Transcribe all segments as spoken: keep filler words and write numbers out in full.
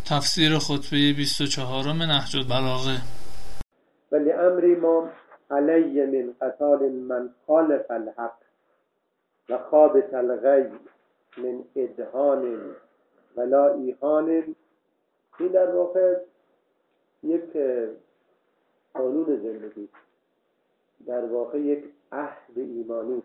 تفسیر خطبه بیست و چهارم نهج البلاغه. ولی امری ما علی من قتال من خالف الحق و خابت الغی من ادهان ولا ایهان. این در واقع یک قانون زندگی، در واقع یک عهد ایمانی،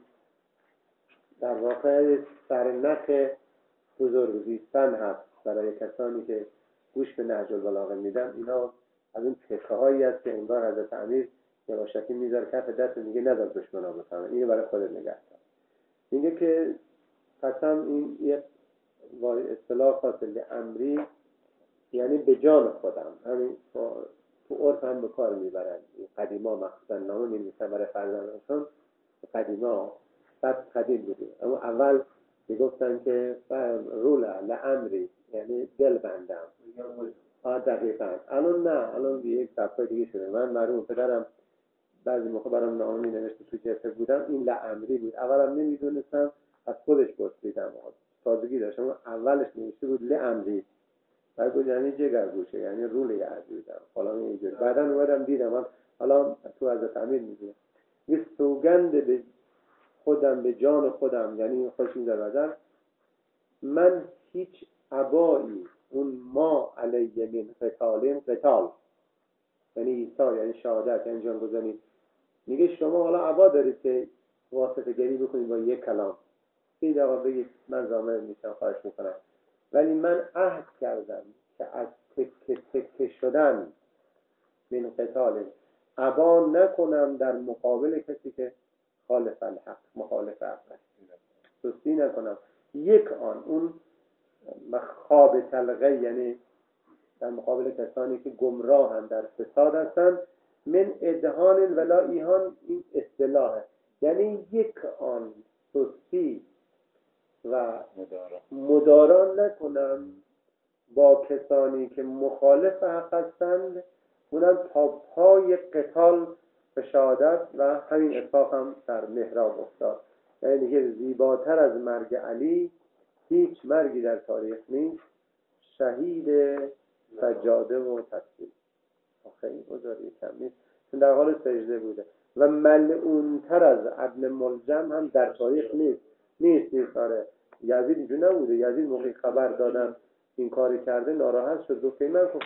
در واقع سرنخ بزرگ زیستن هست برای کسانی که گوش به نهج البلاغه میدن. اینا از این تکه هایی هست که انگار حضرت امیر یواشکی میذاره کف دست، میگه نذار دشمنا بفهمن، اینو برای خودت نگه دار. میگه که قسم این یک اصطلاح فاصله امری، یعنی به جان خودم. همین تو عرف هم به کار میبرن قدیما، مخصوصا نامه می‌نویسن برای فرزندانشون. قدیما صد قدیم بوده، اما اول میگفتن که رولا لامری، یعنی دل بندم. آه دقیقاً. الان نه، الان دیگه یک صفحه دیگه شده. من مرحوم پدرم بعضی موقع برام نامه می‌نوشت تو جبهه بودم، این لامری بود. اولم نمیدونستم، از خودش پرسیدم، تازگی داشتم. اما اولش نوشته بود لامری، بعد بود یعنی جگرگوشه، یعنی رول عزیزم فلان اینجوری. بعداً اومدم دیدم، من حالا تو حضرت امیر میگه یه سوگند به خودم، به جان خودم، یعنی خودش این در نظر، من هیچ عبایی اون ما علیه من قتالین، قتال یعنی ایثار، یعنی شهادت، یعنی جان گذاری. میگه شما حالا عبا دارید که واسطه گری بکنید با یک کلام، این دقیقا بگید من ضامن میشم، خواهش میکنم، ولی من عهد کردم که از تکه تکه شدن من قتال عبا نکنم در مقابل کسی که خالف الحق، مخالف حق است، سستی نکنم. یک آن اون مخابت الغی، یعنی در مقابل کسانی که گمراهن، در فساد هستن. من ادهان ولا ایهان، این اصطلاحه، یعنی یک آن سستی و مداران نکنم با کسانی که مخالف حق هستند، اونم تا پای قتال و شهادت. و همین اتفاق هم در محراب افتاد. یعنی دیگه زیباتر از مرگ علی هیچ مرگی در تاریخ نیست. شهید سجاده و تصویر خیلی بزرگی کم نیست، چون در حال سجده بوده. و ملعونتر از ابن ملجم هم در تاریخ نیست. نیست نیست آره. یزید اینجور نبوده. یزید موقعی خبر دادن این کاری کرده ناراحت شد، گفت که من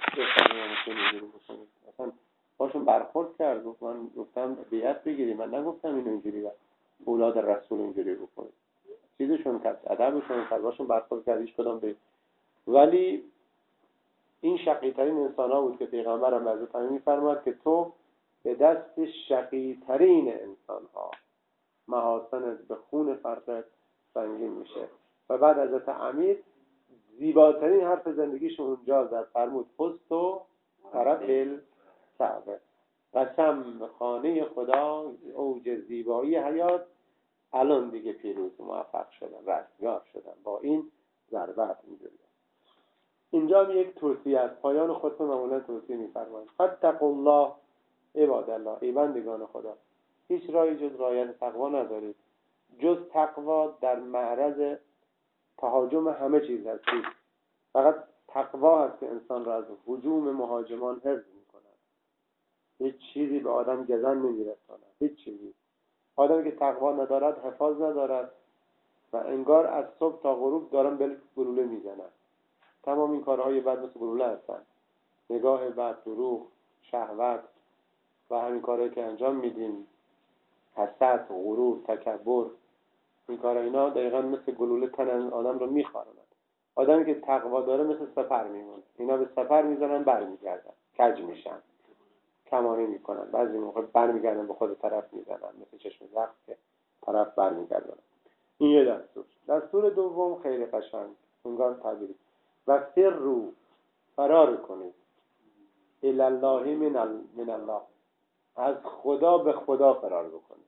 اصلا باشون برخورد کرد، گفت من گفتم بیعت بگیری، من نگفتم اینو اینجوری و اولاد رسول اینجوری بکنید. چیزشون کرد، ادبشون کرد، باشون برخورد کرد، هیچ کدام به. ولی این شقی‌ترین انسان‌ها بود که پیغمبر هم حضرت امیر می‌فرماد که تو به دست شقی‌ترین انسان‌ها محاسنت به خون فرقت سنگین میشه. و بعد حضرت امیر زیباترین حرف زندگیش اونجا زد، فرمود پست و طرف الکعبه، قسم خانه خدا، اوج زیبایی حیات، الان دیگه پیروز موفق شدن، رستگار شدن با این ضربت. اینجوری اینجا هم یک توصیه است. پایان خطبه معمولا توصیه می‌فرمایند فاتقوا الله عباد الله، ای بندگان خدا، هیچ راهی جز رعایت تقوا ندارید. جز تقوا در معرض تهاجم همه چیز هستید. فقط تقوا هست که انسان را از هجوم مهاجمان حفظ می‌کند. هیچ چیزی به آدم گزن نمی‌رساند، هیچ چیزی. آدمی که تقوا ندارد حفاظ ندارد و انگار از صبح تا غروب دارن بل گلوله میزنن. تمام این کارهای بد مثل گلوله هستن. نگاه بد، دروغ، شهوت و همین کارهایی که انجام میدیم، حسد، غرور، تکبر، این کارها اینا دقیقاً مثل گلوله تن آدم رو میخوارند. آدمی که تقوا داره مثل سپر میمونه. اینا به سپر میزنن برمیگردن، کج میشن، کمانه میکنن، بعضی موقع برمیگردن به خود طرف میزنن، مثل چشم زخم که طرف برمیگردن. این یه دستور. دستور دوم خیلی قشنگ، انگار تعبیری، و سر رو فرار کنید الی الله من, من الله، از خدا به خدا فرار بکنید.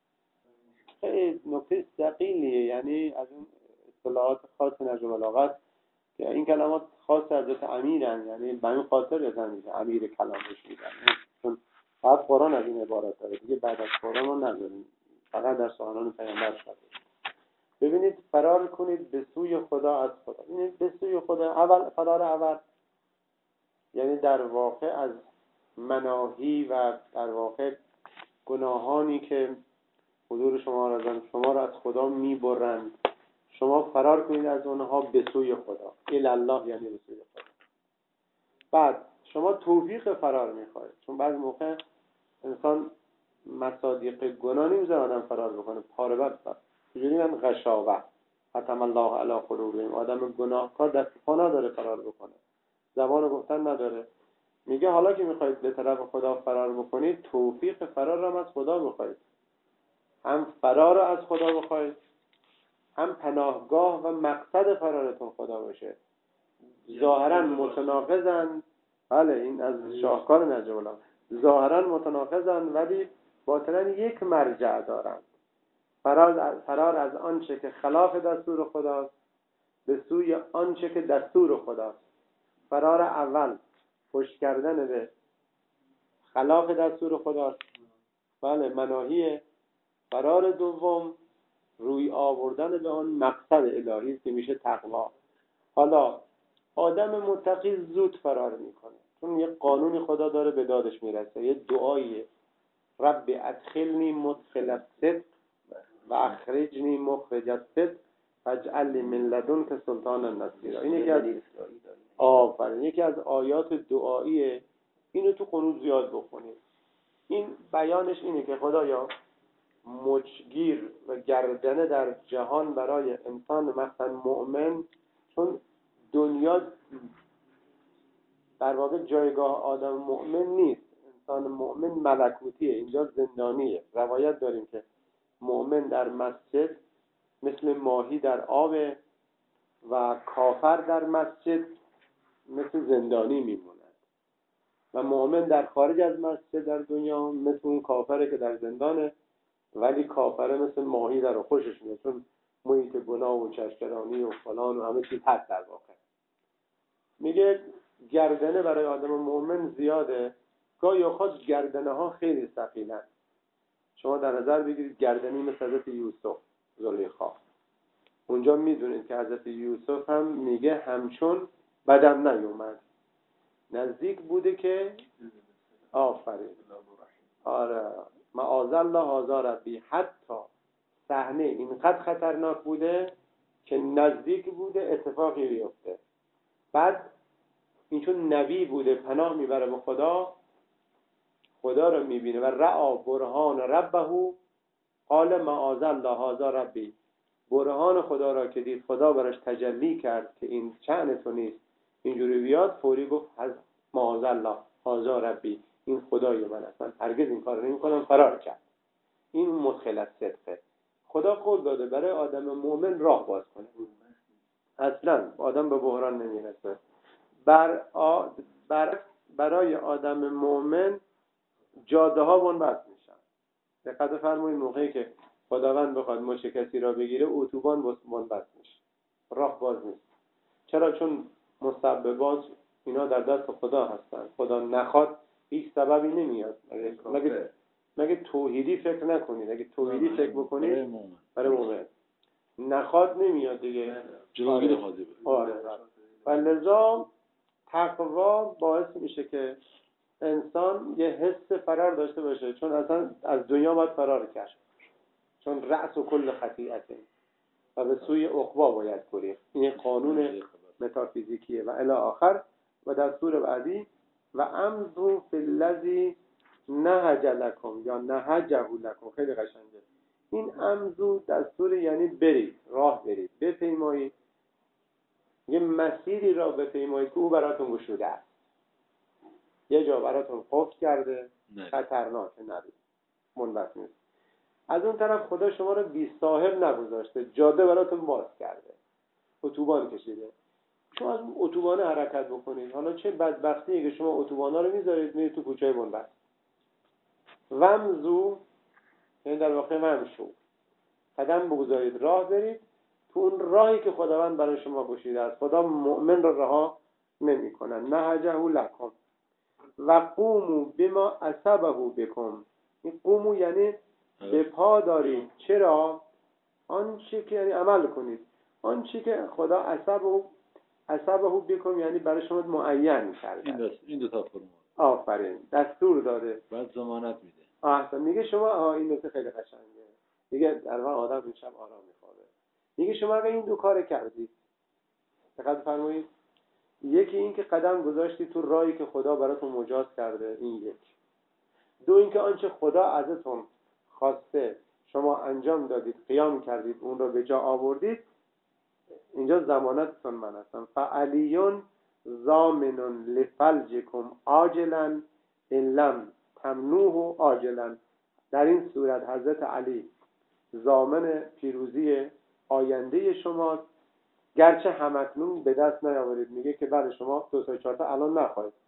خیلی نکته ثقیلیه، یعنی از این اصطلاحات خاص نهج البلاغه که این کلمات خاص حضرت امیرن، یعنی به این خاطر یادن امیر کلامش میگن، چون بعد قرآن از این عبارت داره دیگه، بعد از قرآن رو نداریم، فقط در سخنان پیامبر شده. ببینید فرار کنید به سوی خدا از خدا. ببینید به سوی خدا، اول فرار اول یعنی در واقع از مناهی و در واقع گناهانی که حضور شما را از شما را از خدا میبرند، شما فرار کنید از اونها به سوی خدا. الی الله یعنی به سوی خدا. بعد شما توفیق فرار میخواید، چون بعضی موقع انسان مصادیق گناه نمیذاره آدم فرار بکنه، پاره بست. چجوری من غشاوه ختم الله علی قلوبهم، آدم گناهکار دست پا نداره فرار بکنه، زبان گفتن نداره. میگه حالا که میخواید به طرف خدا فرار بکنید، توفیق فرار را از خدا بخواید. هم فرار را از خدا بخواید، هم پناهگاه و مقصد فرارتون خدا باشه. ظاهرا متناقضن، بله این از شاهکار نجم الله، ظاهرا متناقضن ولی باطنا یک مرجع دارن. فرار فرار از آنچه که خلاف دستور خداست به سوی آنچه که دستور خداست. فرار اول پشت کردن به خلاف دستور خداست، بله مناهیه. فرار دوم روی آوردن به آن مقصد الهی که میشه تقوا. حالا آدم متقی زود فرار میکنه، چون یه قانونی خدا داره به دادش میرسه، یه دعاییه: رب ادخلنی مدخل الصدق و اخرجنی مخرج الصدق واجعل لی من لدنک سلطانا نصیرا. این یکی از آفرین یکی از آیات دعاییه. اینو تو قنوت زیاد بخونید. این بیانش اینه که خدایا مچگیر و گردنه در جهان برای انسان مثلا مؤمن، چون دنیا در واقع جایگاه آدم مؤمن نیست، انسان مؤمن ملکوتیه، اینجا زندانیه. روایت داریم که مؤمن در مسجد مثل ماهی در آب و کافر در مسجد مثل زندانی میموند، و مؤمن در خارج از مسجد در دنیا مثل اون کافره که در زندانه، ولی کافره مثل ماهی در خوشش میاد، چون محیط گناه و چشکرانی و فلان و همه چیز هست. در واقع میگه گردنه برای آدم مؤمن زیاده، گاهی اوقات گردنه ها خیلی ثقیلن. شما در نظر بگیرید گردنی مثل حضرت یوسف زلیخا، اونجا میدونید که حضرت یوسف هم میگه همچون بدم نیومد، نزدیک بوده که آفرین آره معاذ الله هذا ربی، حتی صحنه اینقدر خطرناک بوده که نزدیک بوده اتفاقی بیفته. بعد این چون نبی بوده پناه میبره به خدا، خدا رو میبینه و رعا برهان ربه قال معاذ الله هذا ربی، برهان خدا را که دید، خدا براش تجلی کرد که این شأن تو نیست اینجوری بیاد، فوری گفت معاذ الله هذا ربی، این خدای من است، من هرگز این کار نمی کنم، فرار کرد. این مدخل الصدقه. خدا قول داده برای آدم مؤمن راه باز کنه، اصلا آدم به بحران نمیرسه. بر آ... بر برای آدم مؤمن جاده ها بنبست میشن. دقت فرمایید موقعی که خداوند بخواد مچ کسی را بگیره، اتوبان بنبست میشه، راه باز نیست. چرا؟ چون مسببات اینا در دست خدا هستن. خدا نخواد هیچ سببی نمیاد. مگه مگه توحیدی فکر نکنید، اگه توحیدی فکر بکنید برای مؤمن نخواد نمیاد دیگه، جلوگیر خواهده آره. و لذا تقوا باعث میشه که انسان یه حس فرار داشته باشه، چون اصلا از دنیا باید فرار کرد، چون رأس و کل خطیئته و به سوی عقبا باید گریخت. این قانون متافیزیکیه و الی آخر. و در سوره بعدی و امضوا فی الذی نهج لکم یا نهجه لکم، خیلی قشنگه. این امضوا دستور یعنی برید، راه برید، بپیمایید، یه مسیری را بپیمایید که او براتون گشوده است، یه جا براتون قفل کرده، خطرناکه، نرید، منبت نیست. از اون طرف خدا شما رو بی صاحب نگذاشته، جاده براتون باز کرده، اتوبان کشیده، شما از اون اتوبانه حرکت بکنید. حالا چه بدبختیه که شما اتوبانا رو میذارید میرید تو کوچه بنبست. ومزو یعنی در واقع ومشو، قدم بگذارید، راه برید تو اون راهی که خداوند برای شما گشوده است. خدا مؤمن رو رها نمی‌کنه. نهجه لکم و قوموا بما اصابه بكم. این قوموا یعنی به پا دارید. چرا؟ آنچه که یعنی عمل کنید، آنچه که خدا اصابه عصبه بکم یعنی برای شما معین کرده. این دست این دو تا فرمان. آفرین، دستور داده. بعد ضمانت میده. احسن. میگه شما آها این نکته خیلی قشنگه. میگه در واقع آدم این شب آرام میخوابه. میگه شما اگه این دو کار کردید، دقت فرمایید، یکی این که قدم گذاشتی تو راهی که خدا براتون مجاز کرده، این یک. دو اینکه آنچه خدا ازتون خواسته شما انجام دادید، قیام کردید، اون رو به جا آوردید، اینجا ضمانتتون من هستم. فعلیون ضامن لفلجکم عاجلا ان لم تمنوه عاجلا. در این صورت حضرت علی ضامن پیروزی آینده شماست، گرچه همکنون به دست نیاورید. میگه که بعد شما دو سه چهار تا الان نخواهید،